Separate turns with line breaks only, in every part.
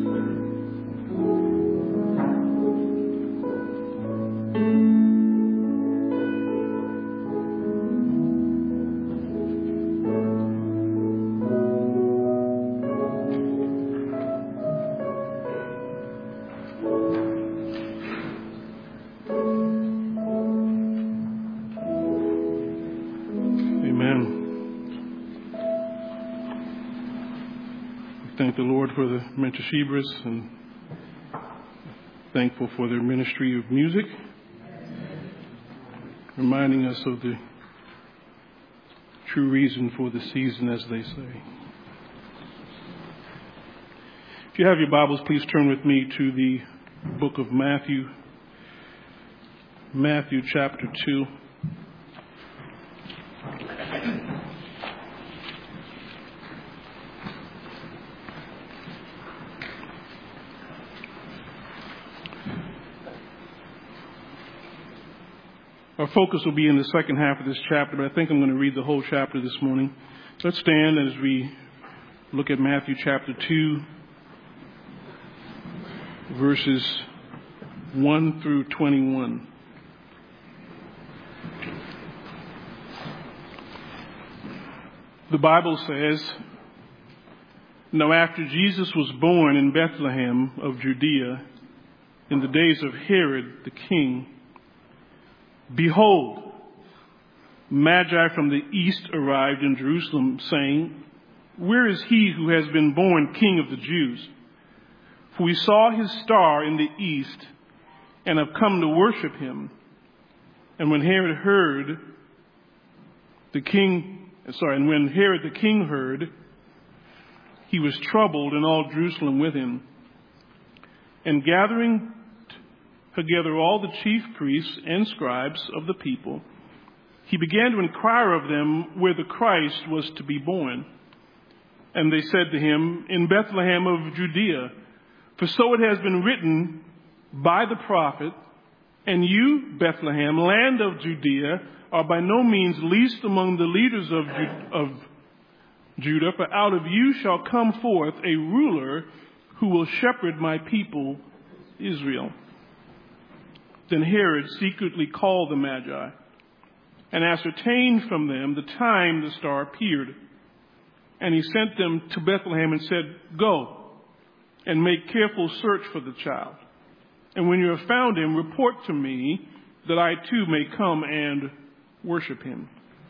Thank the Lord for the Mentashebras and thankful for their ministry of music, reminding us of the true reason for the season, as they say. If you have your Bibles, please turn with me to the book of Matthew, Matthew chapter 2. Our focus will be in the second half of this chapter, but I think I'm going to read the whole chapter this morning. Let's stand as we look at Matthew chapter 2, verses 1 through 21. The Bible says, "Now after Jesus was born in Bethlehem of Judea, in the days of Herod the king, behold, Magi from the east arrived in Jerusalem, saying, 'Where is he who has been born King of the Jews? For we saw his star in the east and have come to worship him.' And when Herod the king heard, he was troubled, and all Jerusalem with him. And gathering together all the chief priests and scribes of the people, he began to inquire of them where the Christ was to be born. And they said to him, 'In Bethlehem of Judea, for so it has been written by the prophet, and you, Bethlehem, land of Judea, are by no means least among the leaders of Judah, for out of you shall come forth a ruler who will shepherd my people Israel.' Then Herod secretly called the Magi and ascertained from them the time the star appeared. And he sent them to Bethlehem and said, 'Go and make careful search for the child. And when you have found him, report to me, that I too may come and worship him.'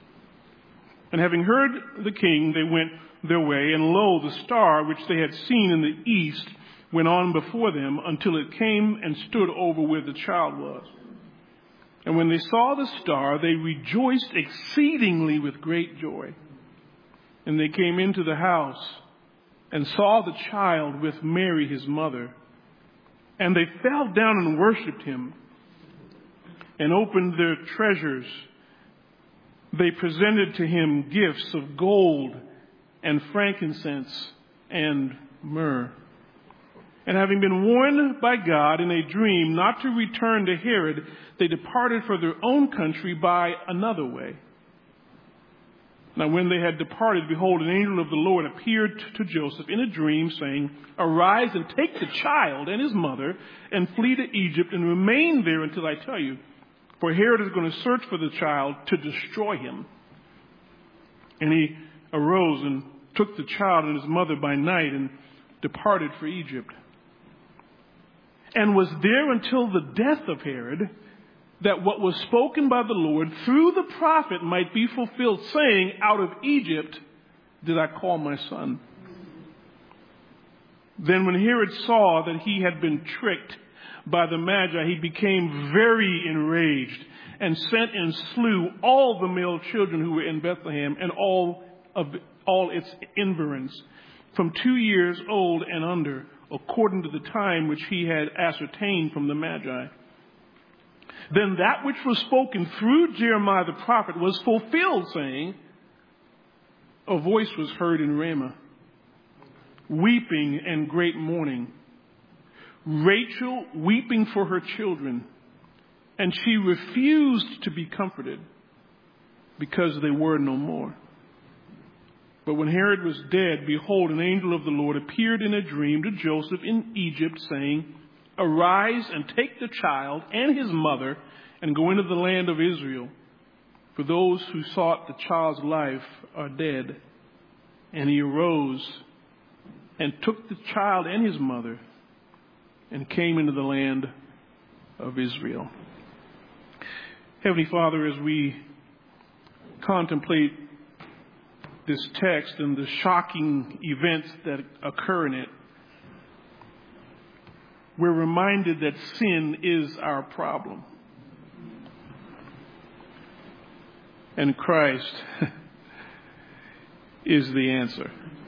And having heard the king, they went their way, and lo, the star which they had seen in the east went on before them until it came and stood over where the child was. And when they saw the star, they rejoiced exceedingly with great joy. And they came into the house and saw the child with Mary his mother. And they fell down and worshipped him and opened their treasures. They presented to him gifts of gold and frankincense and myrrh. And having been warned by God in a dream not to return to Herod, they departed for their own country by another way. Now when they had departed, behold, an angel of the Lord appeared to Joseph in a dream, saying, 'Arise and take the child and his mother and flee to Egypt and remain there until I tell you. For Herod is going to search for the child to destroy him.' And he arose and took the child and his mother by night and departed for Egypt. And was there until the death of Herod, that what was spoken by the Lord through the prophet might be fulfilled, saying, 'Out of Egypt did I call my son.' Then when Herod saw that he had been tricked by the Magi, he became very enraged and sent and slew all the male children who were in Bethlehem and all its environs, from 2 years old and under, according to the time which he had ascertained from the Magi. Then that which was spoken through Jeremiah the prophet was fulfilled, saying, 'A voice was heard in Ramah, weeping and great mourning, Rachel weeping for her children, and she refused to be comforted, because they were no more.' But when Herod was dead, behold, an angel of the Lord appeared in a dream to Joseph in Egypt, saying, Arise and take the child and his mother and go into the land of Israel. For those who sought the child's life are dead. And he arose and took the child and his mother and came into the land of Israel. Heavenly Father, as we contemplate this text and the shocking events that occur in it, we're reminded that sin is our problem. And Christ is the answer.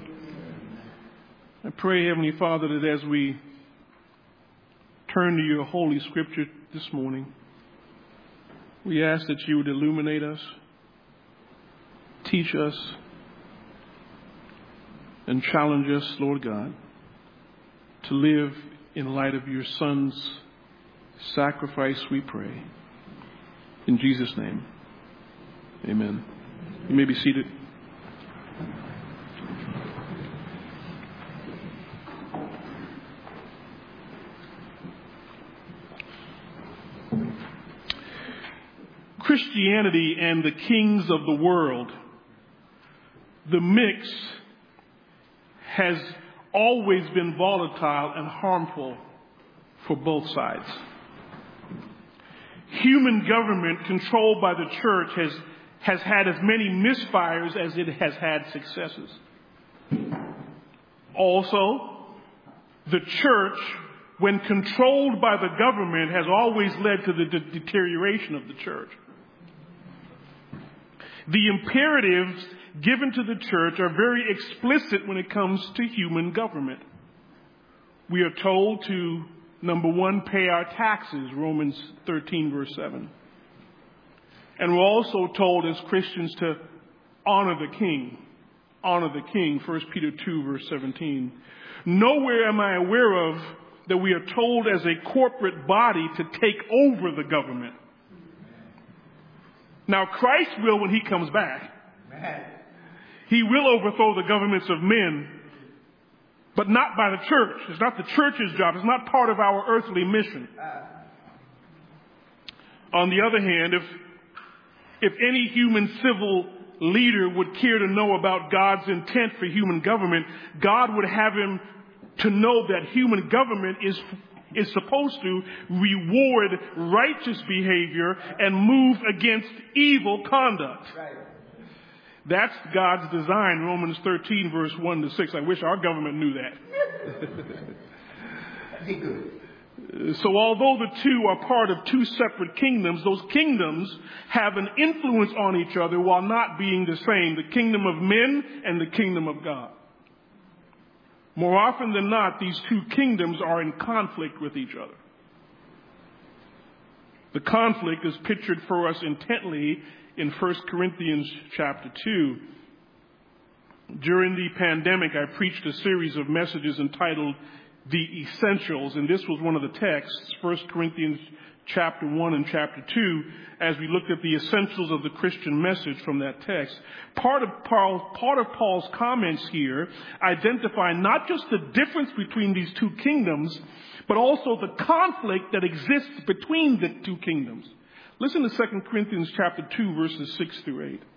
I pray, Heavenly Father, that as we turn to your Holy Scripture this morning, we ask that you would illuminate us, teach us, and challenge us, Lord God, to live in light of your Son's sacrifice, we pray. In Jesus' name, amen. You may be seated. Christianity and the kings of the world, the mix has always been volatile and harmful for both sides. Human government controlled by the church has had as many misfires as it has had successes. Also, the church, when controlled by the government, has always led to the deterioration of the church. The imperatives given to the church are very explicit when it comes to human government. We are told to, number one, pay our taxes, Romans 13, verse 7. And we're also told as Christians to honor the king. Honor the king, 1 Peter 2, verse 17. Nowhere am I aware of that we are told as a corporate body to take over the government. Now, Christ will when he comes back. He will overthrow the governments of men, but not by the church. It's not the church's job. It's not part of our earthly mission. On the other hand, if any human civil leader would care to know about God's intent for human government, God would have him to know that human government is supposed to reward righteous behavior and move against evil conduct. Right. That's God's design, Romans 13, verse 1 to 6. I wish our government knew that. So although the two are part of two separate kingdoms, those kingdoms have an influence on each other while not being the same, the kingdom of men and the kingdom of God. More often than not, these two kingdoms are in conflict with each other. The conflict is pictured for us intently in 1 Corinthians chapter 2. During the pandemic, I preached a series of messages entitled The Essentials, and this was one of the texts, 1 Corinthians chapter 1 and chapter 2, as we looked at the essentials of the Christian message from that text. Part of Paul's comments here identify not just the difference between these two kingdoms, but also the conflict that exists between the two kingdoms. Listen to 2 Corinthians chapter 2, verses 6 through 8.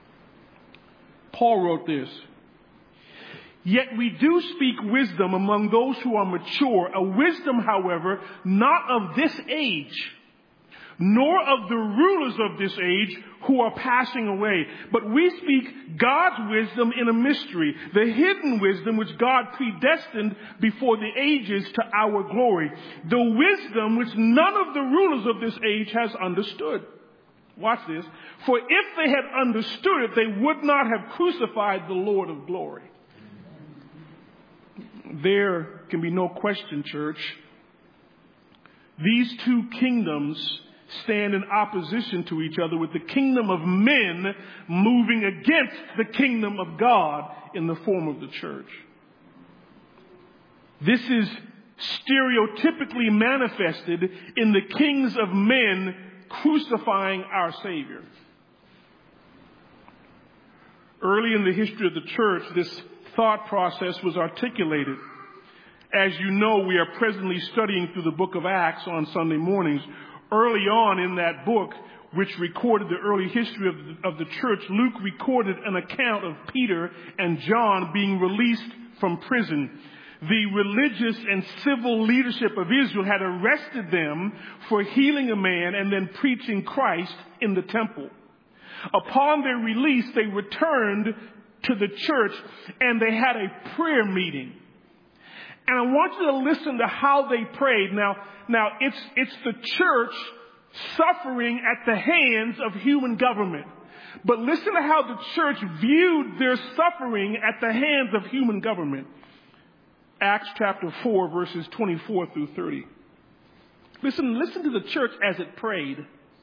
Paul wrote this: Yet we do speak wisdom among those who are mature, a wisdom, however, not of this age, nor of the rulers of this age who are passing away. But we speak God's wisdom in a mystery, the hidden wisdom which God predestined before the ages to our glory, the wisdom which none of the rulers of this age has understood. Watch this. For if they had understood it, they would not have crucified the Lord of glory. There can be no question, church. These two kingdoms stand in opposition to each other, with the kingdom of men moving against the kingdom of God in the form of the church. This is stereotypically manifested in the kings of men crucifying our Savior. Early in the history of the church, this thought process was articulated. As you know, we are presently studying through the book of Acts on Sunday mornings. Early on in that book, which recorded the early history of the church, Luke recorded an account of Peter and John being released from prison. The religious and civil leadership of Israel had arrested them for healing a man and then preaching Christ in the temple. Upon their release, they returned to the church and they had a prayer meeting. And I want you to listen to how they prayed. Now it's the church suffering at the hands of human government. But listen to how the church viewed their suffering at the hands of human government. Acts chapter 4, verses 24 through 30. Listen to the church as it prayed.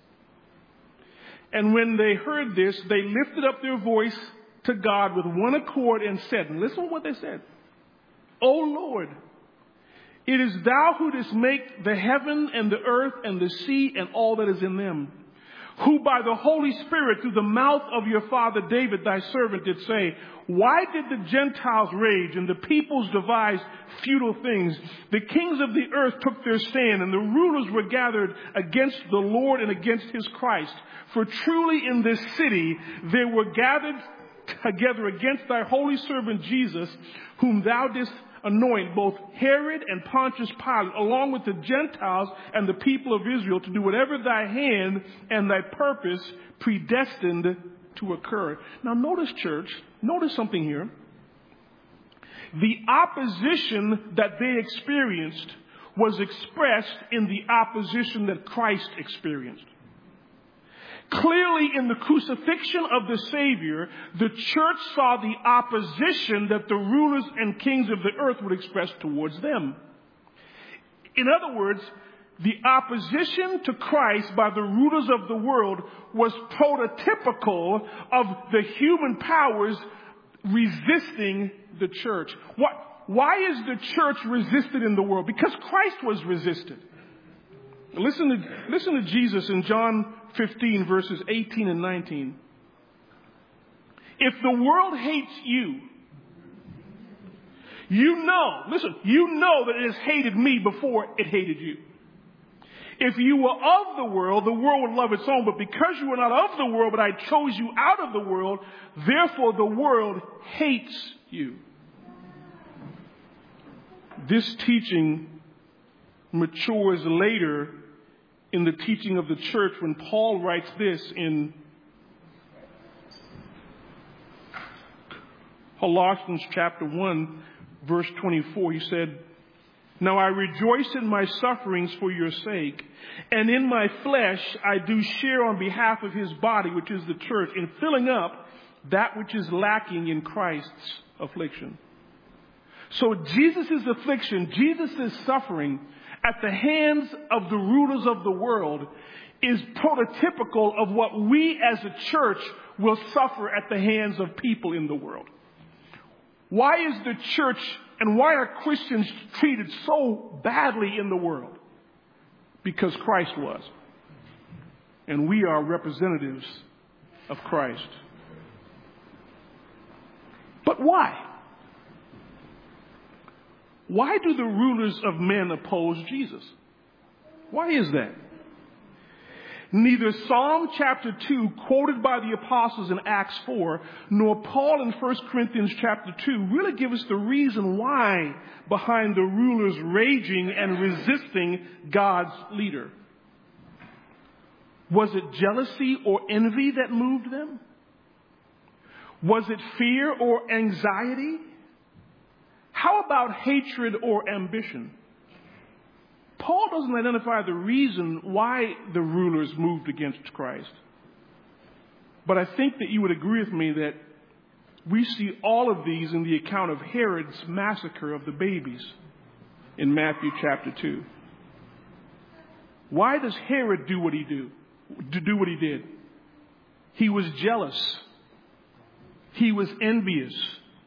And when they heard this, they lifted up their voice to God with one accord and said, and listen to what they said, O Lord, it is thou who didst make the heaven and the earth and the sea and all that is in them, who by the Holy Spirit through the mouth of your father David, thy servant, did say, why did the Gentiles rage and the peoples devise futile things? The kings of the earth took their stand and the rulers were gathered against the Lord and against his Christ. For truly in this city they were gathered together against thy holy servant Jesus, whom thou didst anoint, both Herod and Pontius Pilate, along with the Gentiles and the people of Israel, to do whatever thy hand and thy purpose predestined to occur. Now notice, church, notice something here. The opposition that they experienced was expressed in the opposition that Christ experienced. Clearly, in the crucifixion of the Savior, the church saw the opposition that the rulers and kings of the earth would express towards them. In other words, the opposition to Christ by the rulers of the world was prototypical of the human powers resisting the church. Why is the church resisted in the world? Because Christ was resisted. Listen to Jesus in John 15, verses 18 and 19. If the world hates you, you know that it has hated me before it hated you. If you were of the world would love its own. But because you are not of the world, but I chose you out of the world, therefore the world hates you. This teaching matures later in the teaching of the church when Paul writes this in Colossians chapter 1, verse 24. He said, now I rejoice in my sufferings for your sake, and in my flesh I do share on behalf of his body, which is the church, in filling up that which is lacking in Christ's affliction. So Jesus' affliction, Jesus' suffering at the hands of the rulers of the world is prototypical of what we as a church will suffer at the hands of people in the world. Why is the church and why are Christians treated so badly in the world? Because Christ was. And we are representatives of Christ. But why? Why do the rulers of men oppose Jesus? Why is that? Neither Psalm chapter 2, quoted by the apostles in Acts 4, nor Paul in 1 Corinthians chapter 2 really give us the reason why behind the rulers raging and resisting God's leader. Was it jealousy or envy that moved them? Was it fear or anxiety? How about hatred or ambition? Paul doesn't identify the reason why the rulers moved against Christ. But I think that you would agree with me that we see all of these in the account of Herod's massacre of the babies in Matthew chapter 2. Why does Herod do what he did? He was jealous. He was envious.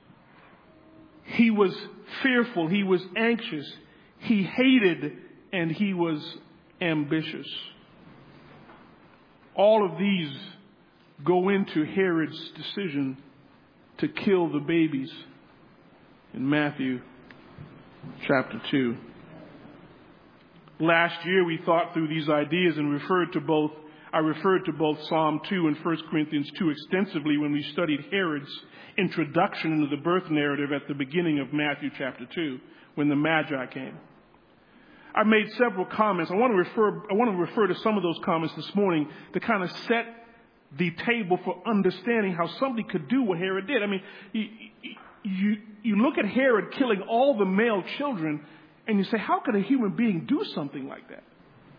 He was fearful. He was anxious. He hated and he was ambitious. All of these go into Herod's decision to kill the babies in Matthew chapter 2. Last year we thought through these ideas and I referred to both Psalm 2 and 1 Corinthians 2 extensively when we studied Herod's introduction into the birth narrative at the beginning of Matthew chapter 2, when the Magi came. I made several comments. I want to refer to some of those comments this morning to kind of set the table for understanding how somebody could do what Herod did. I mean, you look at Herod killing all the male children, and you say, how could a human being do something like that?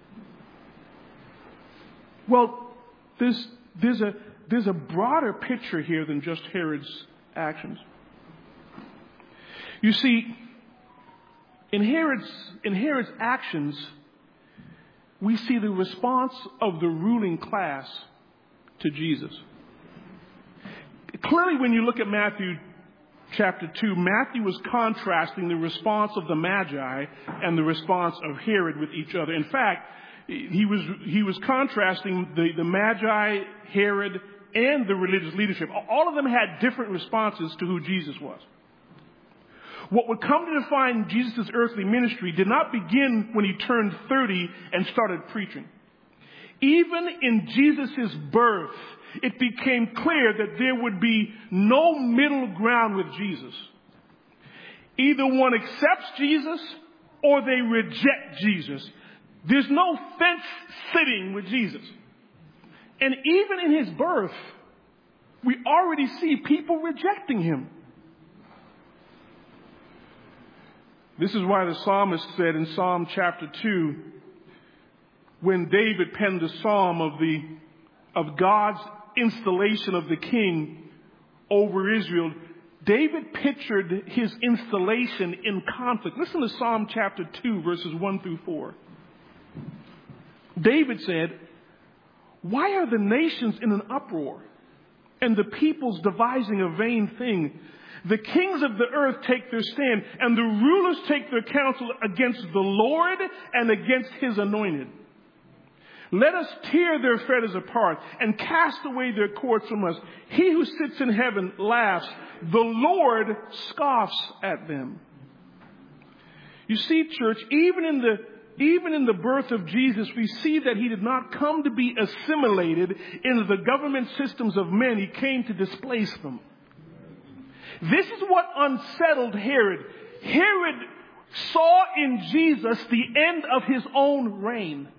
Well, there's a broader picture here than just Herod's actions. You see, in Herod's actions, we see the response of the ruling class to Jesus. Clearly, when you look at Matthew chapter 2, Matthew was contrasting the response of the Magi and the response of Herod with each other. In fact, he was contrasting the Magi, Herod, and the religious leadership. All of them had different responses to who Jesus was. What would come to define Jesus' earthly ministry did not begin when he turned 30 and started preaching. Even in Jesus' birth, it became clear that there would be no middle ground with Jesus. Either one accepts Jesus or they reject Jesus. There's no fence sitting with Jesus. And even in his birth, we already see people rejecting him. This is why the psalmist said in Psalm chapter 2, when David penned the psalm of God's installation of the king over Israel, David pictured his installation in conflict. Listen to Psalm chapter 2, verses 1 through 4. David said, "Why are the nations in an uproar, and the peoples devising a vain thing? The kings of the earth take their stand, and the rulers take their counsel against the Lord and against his anointed. Let us tear their fetters apart and cast away their cords from us. He who sits in heaven laughs. The Lord scoffs at them." You see, church, even in the birth of Jesus, we see that he did not come to be assimilated into the government systems of men. He came to displace them. This is what unsettled Herod. Herod saw in Jesus the end of his own reign.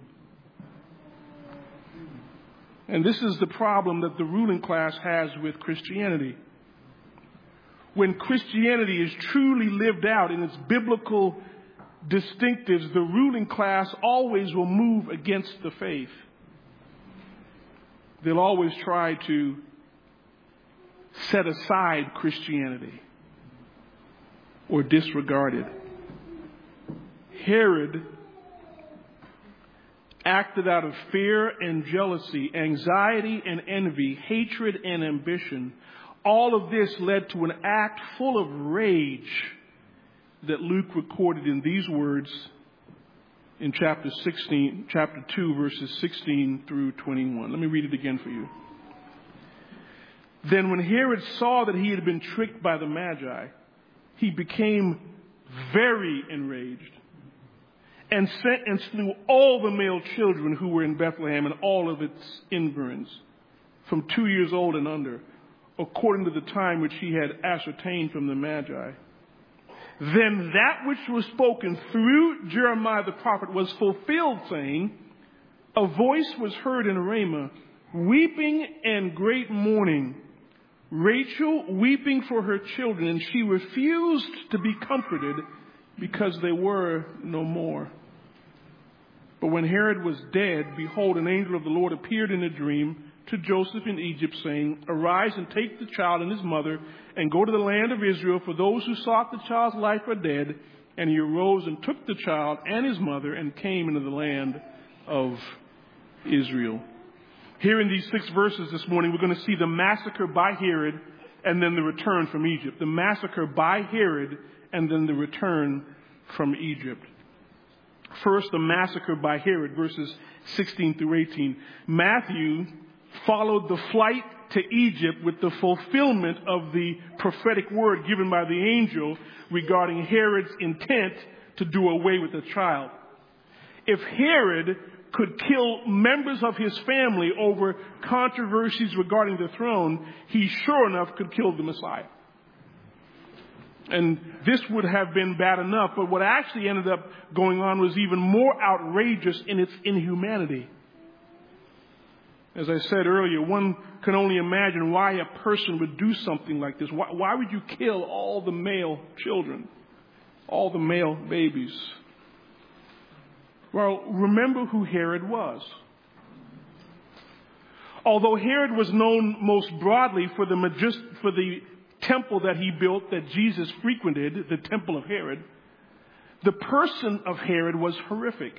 And this is the problem that the ruling class has with Christianity. When Christianity is truly lived out in its biblical distinctives, the ruling class always will move against the faith. They'll always try to set aside Christianity or disregard it. Herod acted out of fear and jealousy, anxiety and envy, hatred and ambition. All of this led to an act full of rage that Luke recorded in these words in chapter 2, verses 16 through 21. Let me read it again for you. "Then when Herod saw that he had been tricked by the Magi, he became very enraged and sent and slew all the male children who were in Bethlehem and all of its environs, from 2 years old and under, according to the time which he had ascertained from the Magi. Then that which was spoken through Jeremiah the prophet was fulfilled, saying, a voice was heard in Ramah, weeping and great mourning, Rachel weeping for her children, and she refused to be comforted because they were no more. But when Herod was dead, behold, an angel of the Lord appeared in a dream to Joseph in Egypt, saying, Arise and take the child and his mother and go to the land of Israel, for those who sought the child's life are dead. And he arose and took the child and his mother and came into the land of Israel." Here in these 6 verses this morning, we're going to see the massacre by Herod and then the return from Egypt. The massacre by Herod and then the return from Egypt. First, the massacre by Herod, verses 16 through 18. Matthew followed the flight to Egypt with the fulfillment of the prophetic word given by the angel regarding Herod's intent to do away with the child. If Herod could kill members of his family over controversies regarding the throne, he sure enough could kill the Messiah. And this would have been bad enough, but what actually ended up going on was even more outrageous in its inhumanity. As I said earlier, one can only imagine why a person would do something like this. Why would you kill all the male children, all the male babies? Well, remember who Herod was. Although Herod was known most broadly for the temple that he built that Jesus frequented, the temple of Herod, the person of Herod was horrific.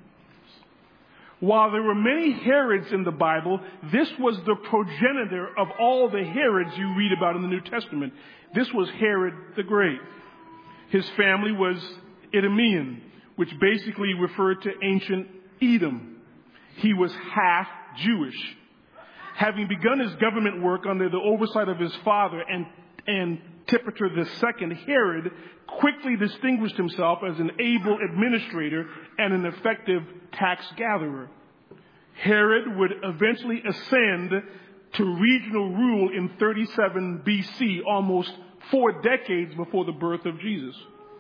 While there were many Herods in the Bible, this was the progenitor of all the Herods you read about in the New Testament. This was Herod the Great. His family was Idumean, which basically referred to ancient Edom. He was half Jewish. Having begun his government work under the oversight of his father Antipater II, Herod quickly distinguished himself as an able administrator and an effective tax gatherer. Herod would eventually ascend to regional rule in 37 BC, almost 4 decades before the birth of Jesus.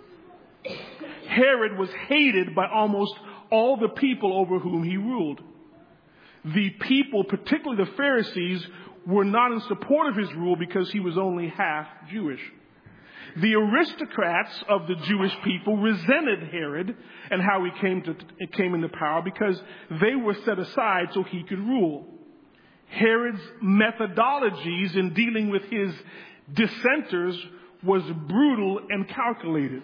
Herod was hated by almost all the people over whom he ruled. The people, particularly the Pharisees, were not in support of his rule because he was only half Jewish. The aristocrats of the Jewish people resented Herod and how he came into power because they were set aside so he could rule. Herod's methodologies in dealing with his dissenters was brutal and calculated.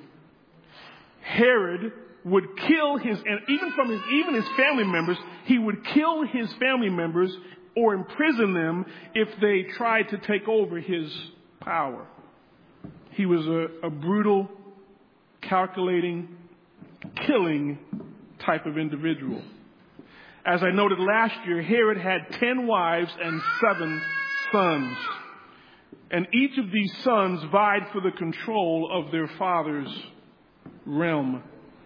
Herod would kill his family members. He would kill his family members or imprison them if they tried to take over his power. He was a brutal, calculating, killing type of individual. As I noted last year, Herod had 10 wives and 7 sons. And each of these sons vied for the control of their father's realm.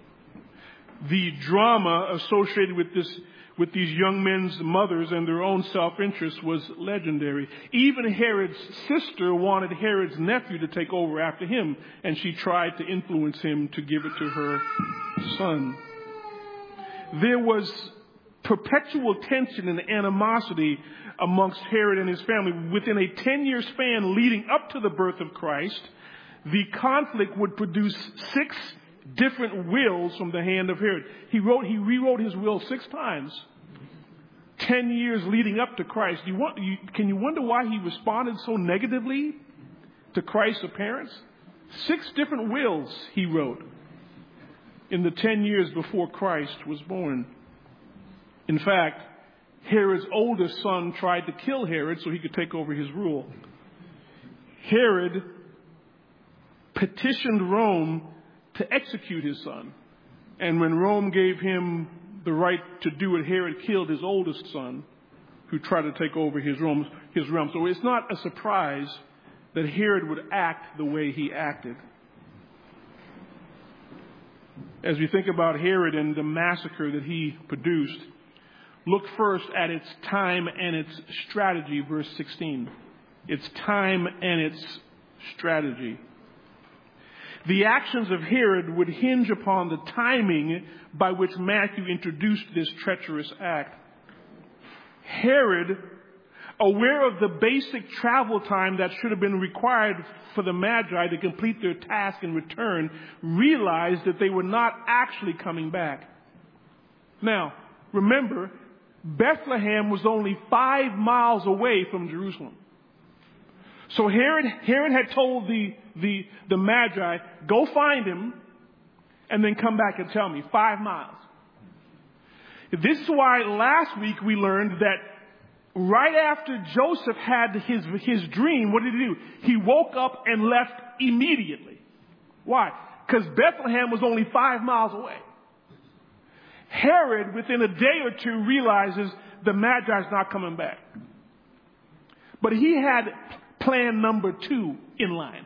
The drama associated with these young men's mothers and their own self-interest was legendary. Even Herod's sister wanted Herod's nephew to take over after him, and she tried to influence him to give it to her son. There was perpetual tension and animosity amongst Herod and his family. Within a 10-year span leading up to the birth of Christ, the conflict would produce 6 different wills from the hand of Herod. He rewrote his will 6 times. 10 years leading up to Christ. Can you wonder why he responded so negatively to Christ's appearance? 6 different wills he wrote in the 10 years before Christ was born. In fact, Herod's oldest son tried to kill Herod so he could take over his rule. Herod petitioned Rome to execute his son. And when Rome gave him the right to do it, Herod killed his oldest son, who tried to take over his realm. So it's not a surprise that Herod would act the way he acted. As we think about Herod and the massacre that he produced, look first at its time and its strategy, verse 16. Its time and its strategy. The actions of Herod would hinge upon the timing by which Matthew introduced this treacherous act. Herod, aware of the basic travel time that should have been required for the Magi to complete their task and return, realized that they were not actually coming back. Now, remember, Bethlehem was only 5 miles away from Jerusalem. So Herod had told the Magi, go find him and then come back and tell me. 5 miles. This is why last week we learned that right after Joseph had his dream, what did he do? He woke up and left immediately. Why? Because Bethlehem was only 5 miles away. Herod, within a day or two, realizes the Magi's not coming back. But he had plan number 2 in line.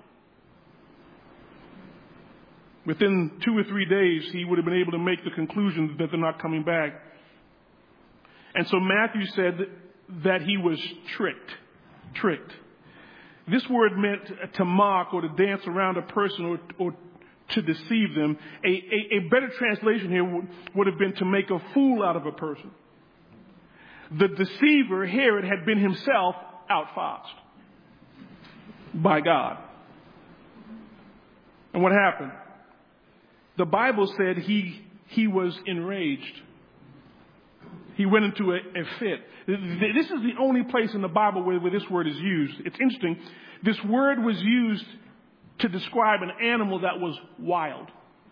Within 2 or 3 days, he would have been able to make the conclusion that they're not coming back. And so Matthew said that he was tricked. This word meant to mock or to dance around a person or to deceive them. A better translation here would have been to make a fool out of a person. The deceiver, Herod, had been himself outfoxed by God. And what happened? The Bible said he was enraged. He went into a fit. This is the only place in the Bible where this word is used. It's interesting. This word was used to describe an animal that was wild.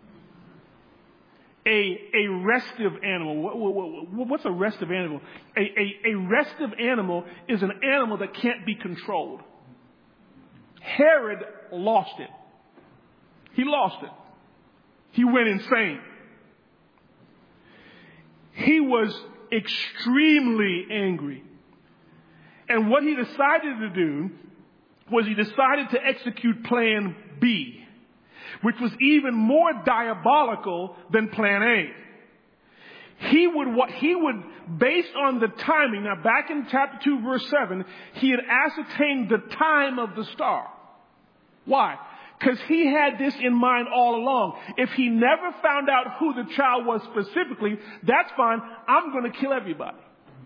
A restive animal. What's a restive animal? A restive animal is an animal that can't be controlled. Herod lost it. He lost it. He went insane. He was extremely angry. And what he decided to do was he decided to execute plan B, which was even more diabolical than plan A. He would, based on the timing, now back in chapter 2, verse 7, he had ascertained the time of the star. Why? Because he had this in mind all along. If he never found out who the child was specifically, that's fine. I'm going to kill everybody.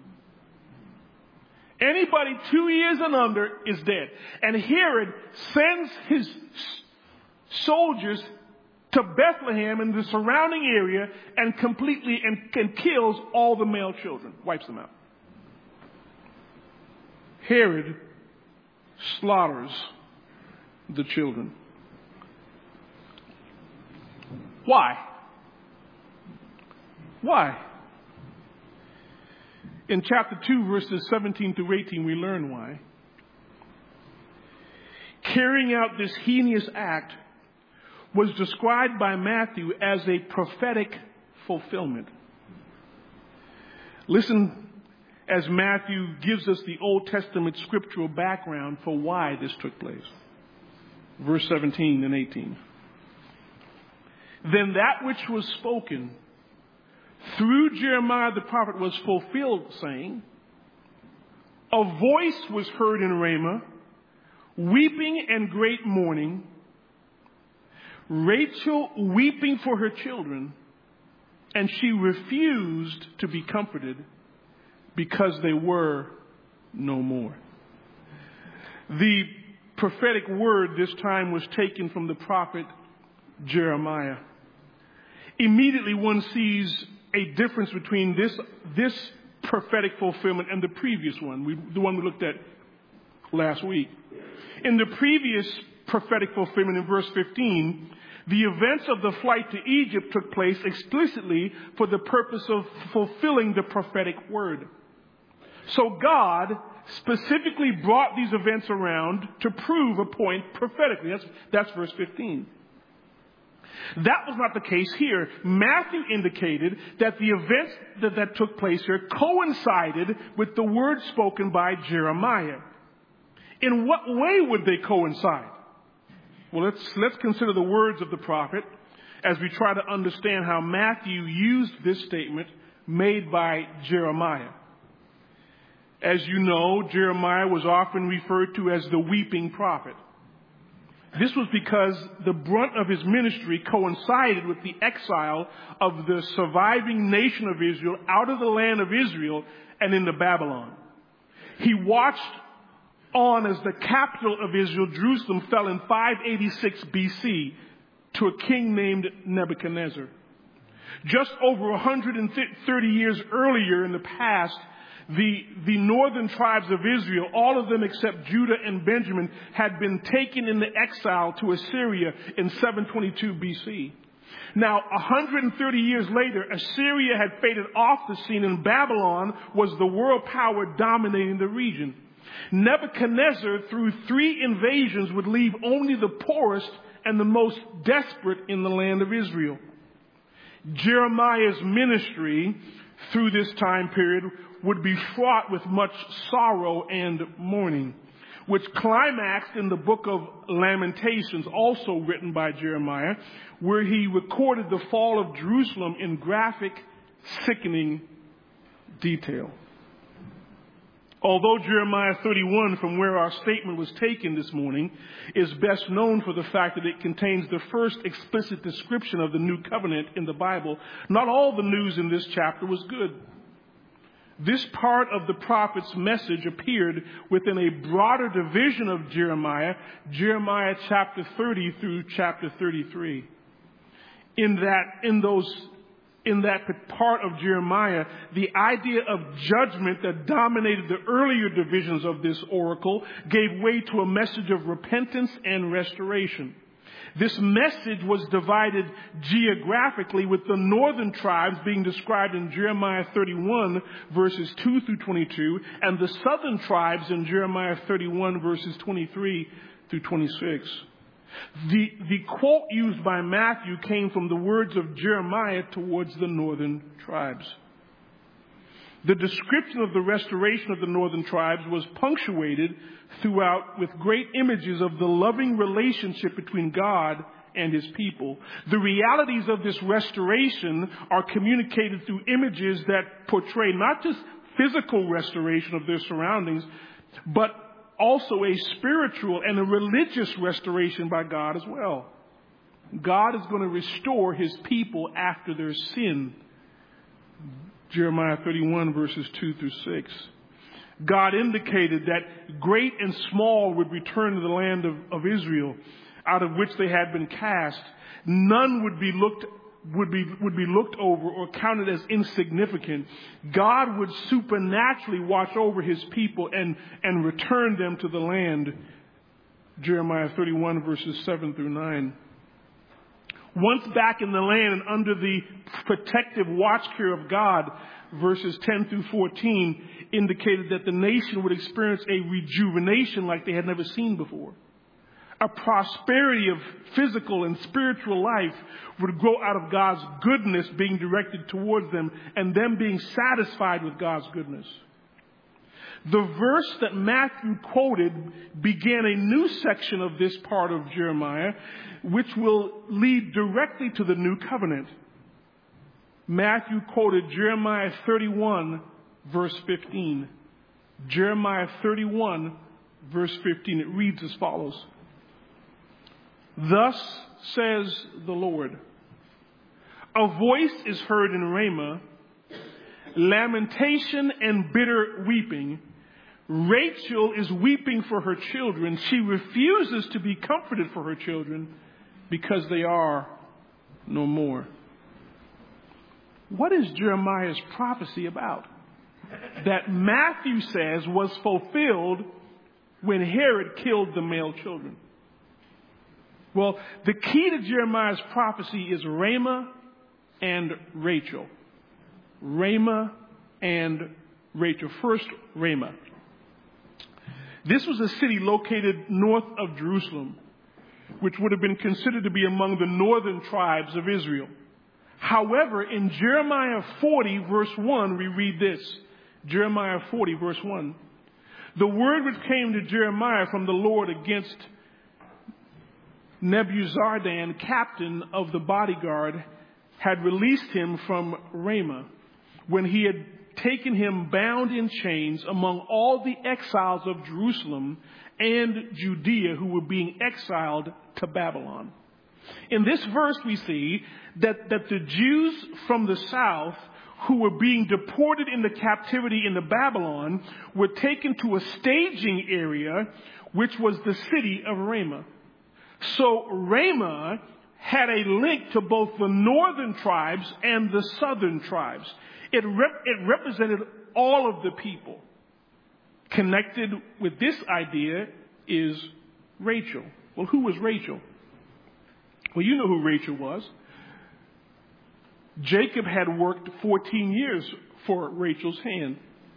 Anybody 2 years and under is dead. And Herod sends his soldiers to Bethlehem and the surrounding area and completely and kills all the male children. Wipes them out. Herod slaughters the children. Why? Why? In chapter 2, verses 17 through 18, we learn why. Carrying out this heinous act was described by Matthew as a prophetic fulfillment. Listen as Matthew gives us the Old Testament scriptural background for why this took place. Verse 17 and 18. Then that which was spoken through Jeremiah the prophet was fulfilled, saying, a voice was heard in Ramah, weeping and great mourning, Rachel weeping for her children, and she refused to be comforted because they were no more. The prophetic word this time was taken from the prophet Jeremiah. Immediately one sees a difference between this prophetic fulfillment and the previous one, the one we looked at last week. In the previous prophetic fulfillment in verse 15, the events of the flight to Egypt took place explicitly for the purpose of fulfilling the prophetic word. So God specifically brought these events around to prove a point prophetically. That's verse 15. That was not the case here. Matthew indicated that the events that took place here coincided with the word spoken by Jeremiah. In what way would they coincide? Well, let's consider the words of the prophet as we try to understand how Matthew used this statement made by Jeremiah. As you know, Jeremiah was often referred to as the weeping prophet. This was because the brunt of his ministry coincided with the exile of the surviving nation of Israel out of the land of Israel and into Babylon. He watched on as the capital of Israel, Jerusalem, fell in 586 BC to a king named Nebuchadnezzar. Just over 130 years earlier in the past, the northern tribes of Israel, all of them except Judah and Benjamin, had been taken into exile to Assyria in 722 BC. Now, 130 years later, Assyria had faded off the scene and Babylon was the world power dominating the region. Nebuchadnezzar, through 3 invasions, would leave only the poorest and the most desperate in the land of Israel. Jeremiah's ministry through this time period would be fraught with much sorrow and mourning. which climaxed in the book of Lamentations, also written by Jeremiah, where he recorded the fall of Jerusalem in graphic, sickening detail. Although Jeremiah 31, from where our statement was taken this morning, is best known for the fact that it contains the first explicit description of the new covenant in the Bible, not all the news in this chapter was good. This part of the prophet's message appeared within a broader division of Jeremiah chapter 30 through chapter 33. In that part of Jeremiah, the idea of judgment that dominated the earlier divisions of this oracle gave way to a message of repentance and restoration. This message was divided geographically, with the northern tribes being described in Jeremiah 31 verses 2 through 22, and the southern tribes in Jeremiah 31 verses 23 through 26. The quote used by Matthew came from the words of Jeremiah towards the northern tribes. The description of the restoration of the northern tribes was punctuated throughout with great images of the loving relationship between God and his people. The realities of this restoration are communicated through images that portray not just physical restoration of their surroundings, but also a spiritual and a religious restoration by God as well. God is going to restore his people after their sin. Jeremiah 31 verses 2 through 6. God indicated that great and small would return to the land of Israel, out of which they had been cast. None would be looked over or counted as insignificant. God would supernaturally watch over his people and return them to the land. Jeremiah 31 verses 7 through 9. Once back in the land and under the protective watch care of God, verses 10 through 14 indicated that the nation would experience a rejuvenation like they had never seen before. A prosperity of physical and spiritual life would grow out of God's goodness being directed towards them and them being satisfied with God's goodness. The verse that Matthew quoted began a new section of this part of Jeremiah, which will lead directly to the new covenant. Matthew quoted Jeremiah 31, verse 15. Jeremiah 31, verse 15. It reads as follows. Thus says the Lord, a voice is heard in Ramah, lamentation and bitter weeping. Rachel is weeping for her children. She refuses to be comforted for her children because they are no more. What is Jeremiah's prophecy about? That Matthew says was fulfilled when Herod killed the male children. Well, the key to Jeremiah's prophecy is Ramah and Rachel. Ramah and Rachel. First, Ramah. This was a city located north of Jerusalem, which would have been considered to be among the northern tribes of Israel. However, in Jeremiah 40, verse 1, we read this. Jeremiah 40, verse 1. The word which came to Jeremiah from the Lord against Nebuzaradan, captain of the bodyguard, had released him from Ramah when he had taken him bound in chains among all the exiles of Jerusalem and Judea who were being exiled to Babylon. In this verse, we see that the Jews from the south who were being deported into captivity into Babylon were taken to a staging area, which was the city of Ramah. So Ramah had a link to both the northern tribes and the southern tribes. It represented all of the people. Connected with this idea is Rachel. Well, who was Rachel? Well, you know who Rachel was. Jacob had worked 14 years for Rachel's hand.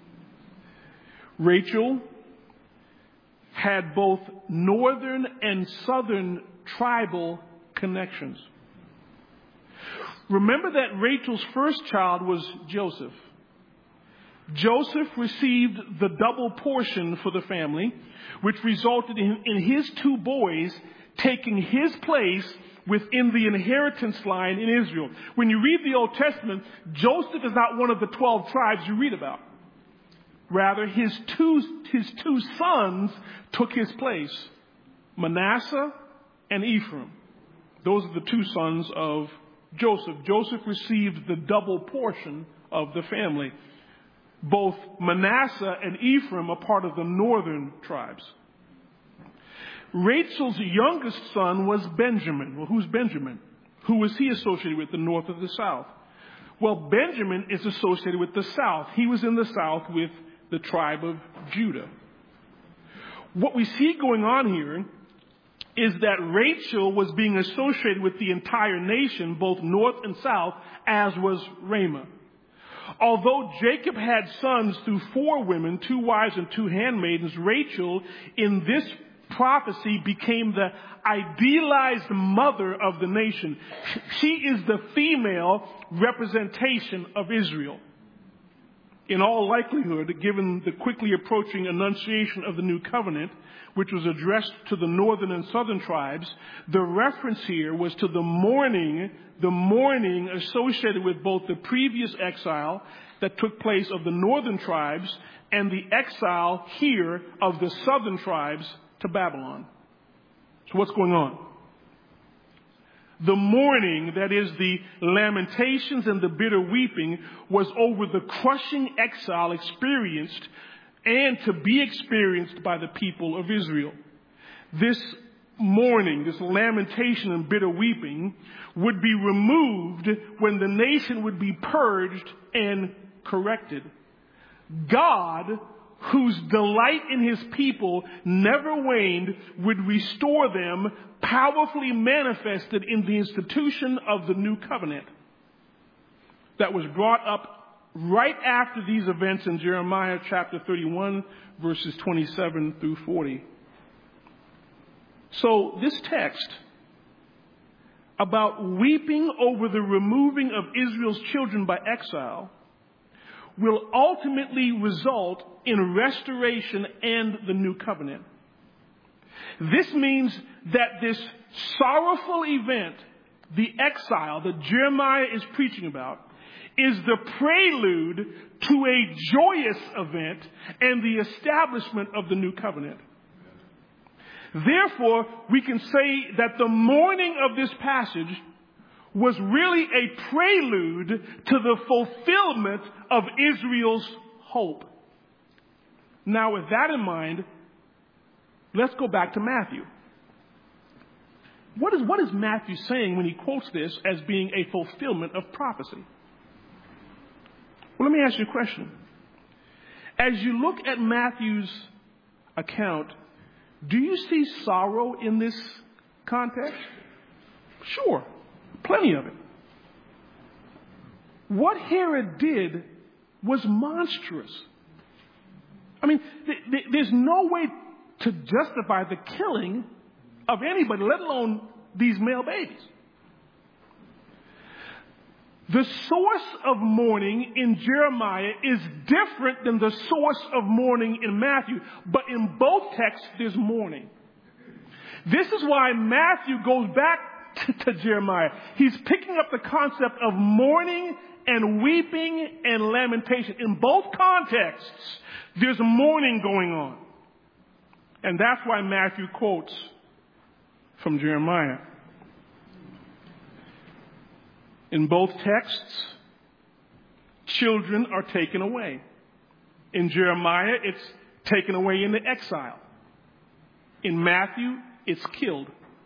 Rachel had both northern and southern tribal connections. Remember that Rachel's first child was Joseph. Joseph received the double portion for the family, which resulted in his two boys taking his place within the inheritance line in Israel. When you read the Old Testament, Joseph is not one of the 12 tribes you read about. Rather, his two sons took his place, Manasseh and Ephraim. Those are the two sons of Joseph. Joseph received the double portion of the family. Both Manasseh and Ephraim are part of the northern tribes. Rachel's youngest son was Benjamin. Well, who's Benjamin? Who was he associated with, the north or the south? Well, Benjamin is associated with the south. He was in the south with the tribe of Judah. What we see going on here is that Rachel was being associated with the entire nation, both north and south, as was Ramah. Although Jacob had sons through 4 women, 2 wives and 2 handmaidens, Rachel in this prophecy became the idealized mother of the nation. She is the female representation of Israel. In all likelihood, given the quickly approaching annunciation of the new covenant, which was addressed to the northern and southern tribes, the reference here was to the mourning associated with both the previous exile that took place of the northern tribes and the exile here of the southern tribes to Babylon. So what's going on? The mourning, that is the lamentations and the bitter weeping, was over the crushing exile experienced and to be experienced by the people of Israel. This mourning, this lamentation and bitter weeping would be removed when the nation would be purged and corrected. God, whose delight in his people never waned, would restore them, powerfully manifested in the institution of the new covenant that was brought up right after these events in Jeremiah chapter 31, verses 27 through 40. So this text about weeping over the removing of Israel's children by exile will ultimately result in restoration and the new covenant. This means that this sorrowful event, the exile that Jeremiah is preaching about, is the prelude to a joyous event and the establishment of the new covenant. Therefore, we can say that the mourning of this passage was really a prelude to the fulfillment of Israel's hope. Now, with that in mind, let's go back to Matthew. What is Matthew saying when he quotes this as being a fulfillment of prophecy? Well, let me ask you a question. As you look at Matthew's account, do you see sorrow in this context? Sure, plenty of it. What Herod did was monstrous. I mean, there's no way to justify the killing of anybody, let alone these male babies. The source of mourning in Jeremiah is different than the source of mourning in Matthew, but in both texts there's mourning. This is why Matthew goes back to Jeremiah. He's picking up the concept of mourning and weeping and lamentation. In both contexts, there's mourning going on. And that's why Matthew quotes from Jeremiah. In both texts, children are taken away. In Jeremiah, it's taken away in the exile. In Matthew, it's killed.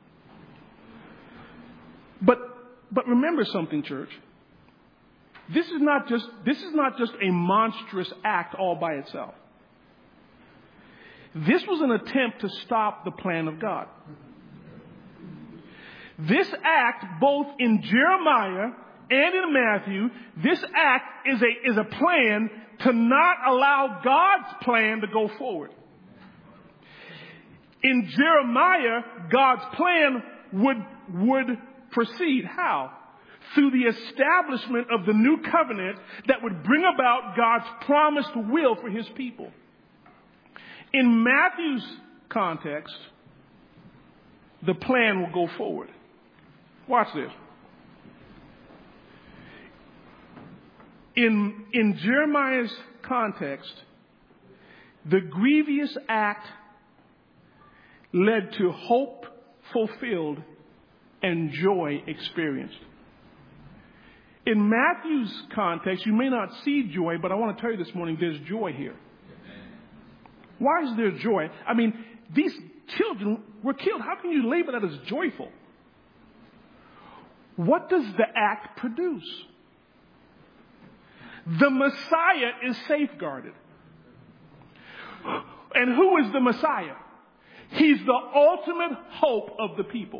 But remember something, church. This is not just a monstrous act all by itself. This was an attempt to stop the plan of God. This act, both in Jeremiah and in Matthew, this act is a plan to not allow God's plan to go forward. In Jeremiah, God's plan would proceed. How? through the establishment of the new covenant that would bring about God's promised will for his people. In Matthew's context, the plan will go forward. Watch this. In Jeremiah's context, the grievous act led to hope fulfilled and joy experienced. In Matthew's context, you may not see joy, but I want to tell you this morning, there's joy here. Why is there joy? I mean, these children were killed. How can you label that as joyful? What does the act produce? The Messiah is safeguarded. And who is the Messiah? He's the ultimate hope of the people.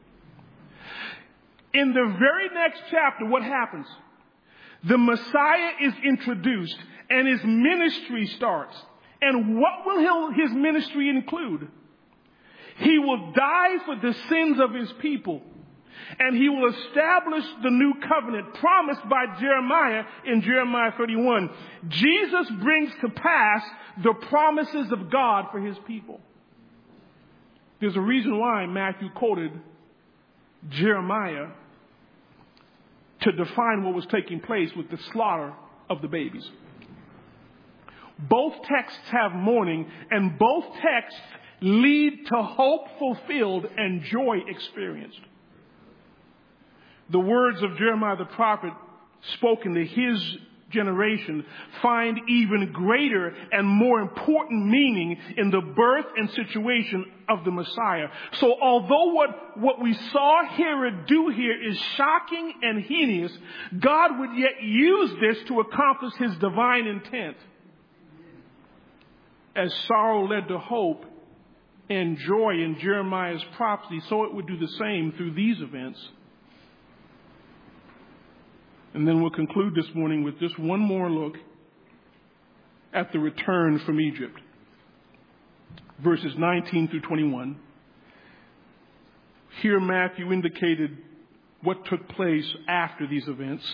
In the very next chapter, what happens? The Messiah is introduced and his ministry starts. And what will his ministry include? He will die for the sins of his people. And he will establish the new covenant promised by Jeremiah in Jeremiah 31. Jesus brings to pass the promises of God for his people. There's a reason why Matthew quoted Jeremiah to define what was taking place with the slaughter of the babies. Both texts have mourning, and both texts lead to hope fulfilled and joy experienced. The words of Jeremiah the prophet spoken to his generation find even greater and more important meaning in the birth and situation of the Messiah. So although what we saw Herod do here is shocking and heinous, God would yet use this to accomplish his divine intent. As sorrow led to hope and joy in Jeremiah's prophecy, so it would do the same through these events. And then we'll conclude this morning with just one more look at the return from Egypt. Verses 19 through 21. Here Matthew indicated what took place after these events.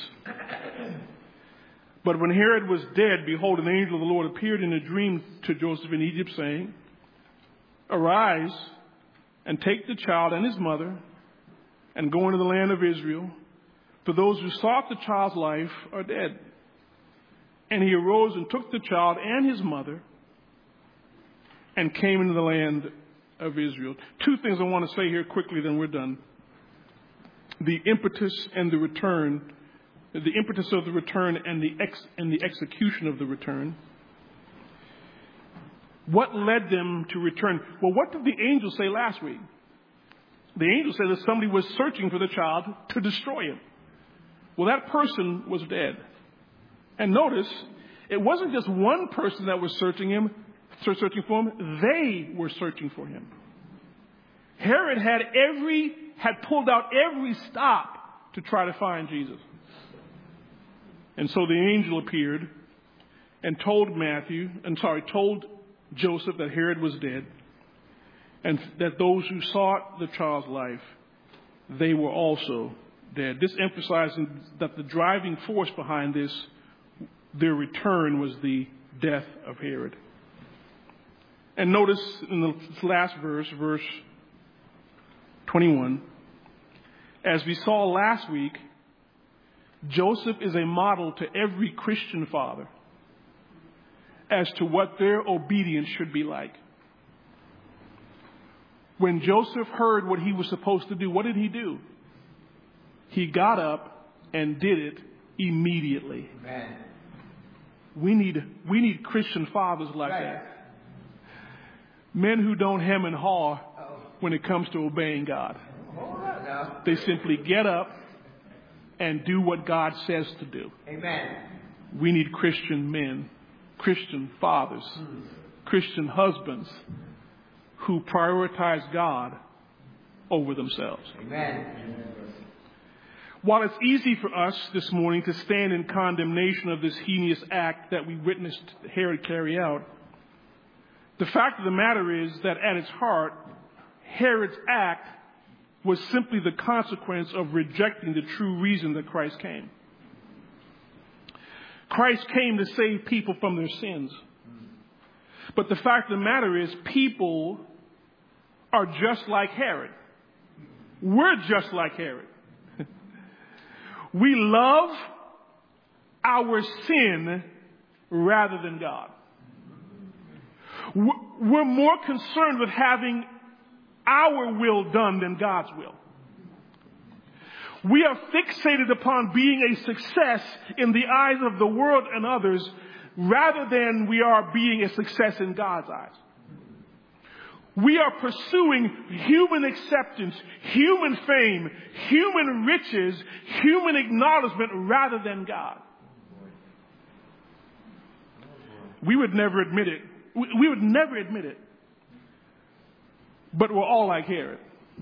But when Herod was dead, behold, an angel of the Lord appeared in a dream to Joseph in Egypt, saying, Arise and take the child and his mother and go into the land of Israel, for those who sought the child's life are dead. And he arose and took the child and his mother and came into the land of Israel. Two things I want to say here quickly, then we're done. The impetus and the return, the impetus of the return and the execution of the return. What led them to return? Well, what did the angel say last week? The angel said that somebody was searching for the child to destroy him. Well, that person was dead. And notice, it wasn't just one person that was searching for him. They were searching for him. Herod had pulled out every stop to try to find Jesus. And so the angel appeared and told Joseph that Herod was dead, and that those who sought the child's life, they were also dead. This emphasizing that the driving force behind their return was the death of Herod. And notice in the last verse 21, as we saw last week, Joseph is a model to every Christian father as to what their obedience should be like. When Joseph heard what he was supposed to do, what did he do? He got up and did it immediately. Amen. We need Christian fathers like that. Men who don't hem and haw when it comes to obeying God. They simply get up and do what God says to do. Amen. We need Christian men, Christian fathers, Christian husbands who prioritize God over themselves. Amen. While it's easy for us this morning to stand in condemnation of this heinous act that we witnessed Herod carry out, the fact of the matter is that at its heart, Herod's act was simply the consequence of rejecting the true reason that Christ came. Christ came to save people from their sins. But the fact of the matter is, people are just like Herod. We're just like Herod. We love our sin rather than God. We're more concerned with having our will done than God's will. We are fixated upon being a success in the eyes of the world and others rather than we are being a success in God's eyes. We are pursuing human acceptance, human fame, human riches, human acknowledgement rather than God. We would never admit it. We would never admit it. But we're all like Herod.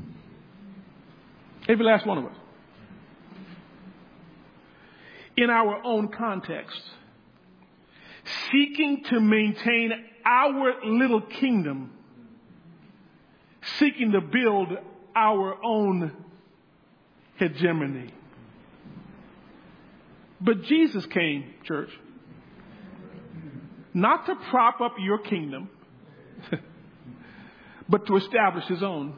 Every last one of us. In our own context, seeking to maintain our little kingdom, seeking to build our own hegemony. But Jesus came, church, not to prop up your kingdom, but to establish his own.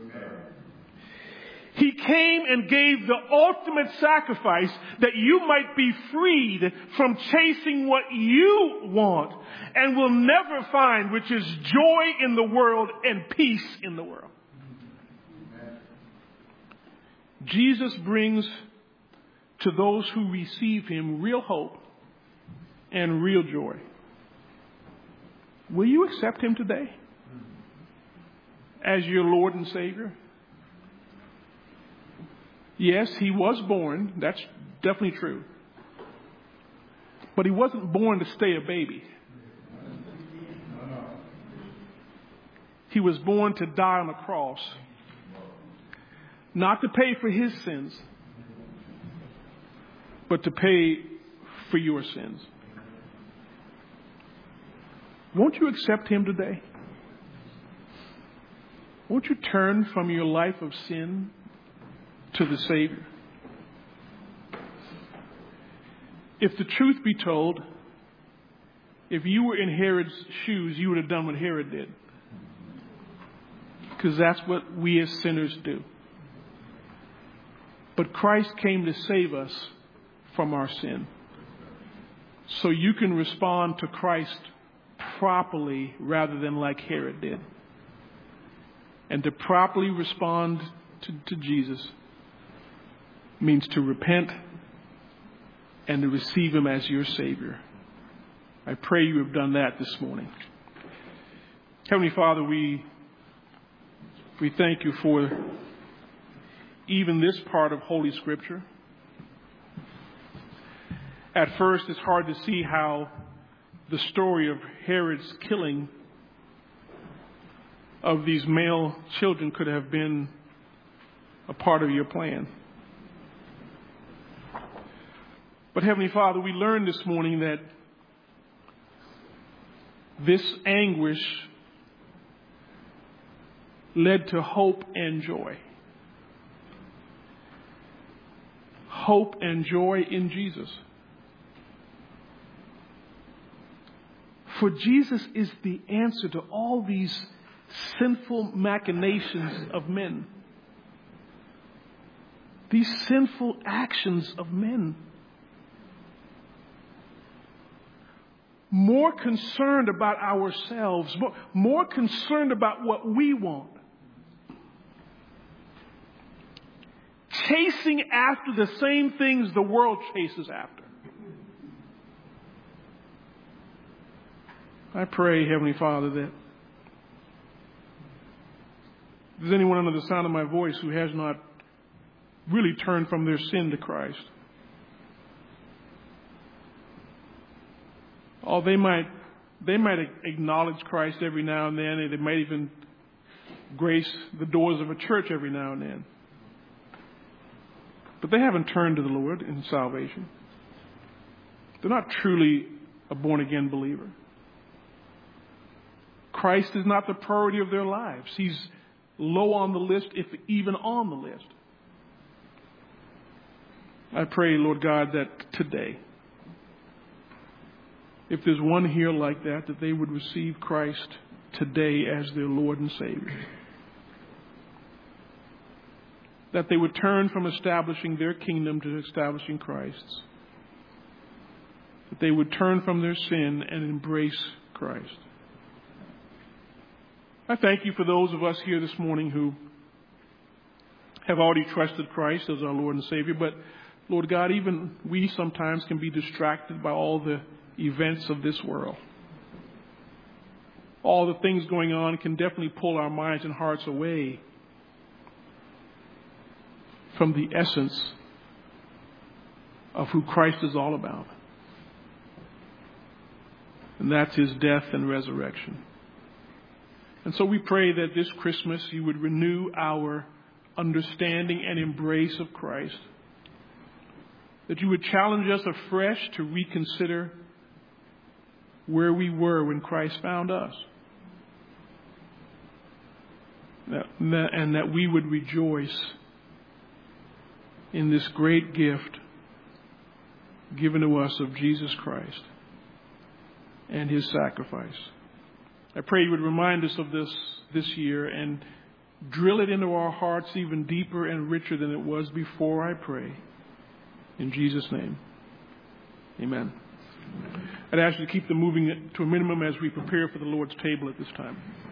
He came and gave the ultimate sacrifice that you might be freed from chasing what you want and will never find, which is joy in the world and peace in the world. Jesus brings to those who receive him real hope and real joy. Will you accept him today as your Lord and Savior? Yes, he was born. That's definitely true. But he wasn't born to stay a baby. He was born to die on a cross. Not to pay for his sins, but to pay for your sins. Won't you accept him today? Won't you turn from your life of sin to the Savior? If the truth be told, if you were in Herod's shoes, you would have done what Herod did. Because that's what we as sinners do. But Christ came to save us from our sin. So you can respond to Christ properly rather than like Herod did. And to properly respond to Jesus means to repent and to receive him as your Savior. I pray you have done that this morning. Heavenly Father, we thank you for even this part of Holy Scripture. At first, it's hard to see how the story of Herod's killing of these male children could have been a part of your plan. But Heavenly Father, we learned this morning that this anguish led to hope and joy. Hope and joy in Jesus. For Jesus is the answer to all these sinful machinations of men. These sinful actions of men. More concerned about ourselves, more concerned about what we want. Chasing after the same things the world chases after. I pray, Heavenly Father, that if there's anyone under the sound of my voice who has not really turned from their sin to Christ, they might acknowledge Christ every now and then, and they might even grace the doors of a church every now and then. But they haven't turned to the Lord in salvation. They're not truly a born-again believer. Christ is not the priority of their lives. He's low on the list, if even on the list. I pray, Lord God, that today, if there's one here like that, that they would receive Christ today as their Lord and Savior. That they would turn from establishing their kingdom to establishing Christ's. That they would turn from their sin and embrace Christ. I thank you for those of us here this morning who have already trusted Christ as our Lord and Savior, but Lord God, even we sometimes can be distracted by all the events of this world. All the things going on can definitely pull our minds and hearts away from the essence of who Christ is all about. And that's his death and resurrection. And so we pray that this Christmas you would renew our understanding and embrace of Christ. That you would challenge us afresh to reconsider where we were when Christ found us. And that we would rejoice in this great gift given to us of Jesus Christ and his sacrifice. I pray you would remind us of this year and drill it into our hearts even deeper and richer than it was before, I pray. In Jesus' name, amen. I'd ask you to keep them moving to a minimum as we prepare for the Lord's table at this time.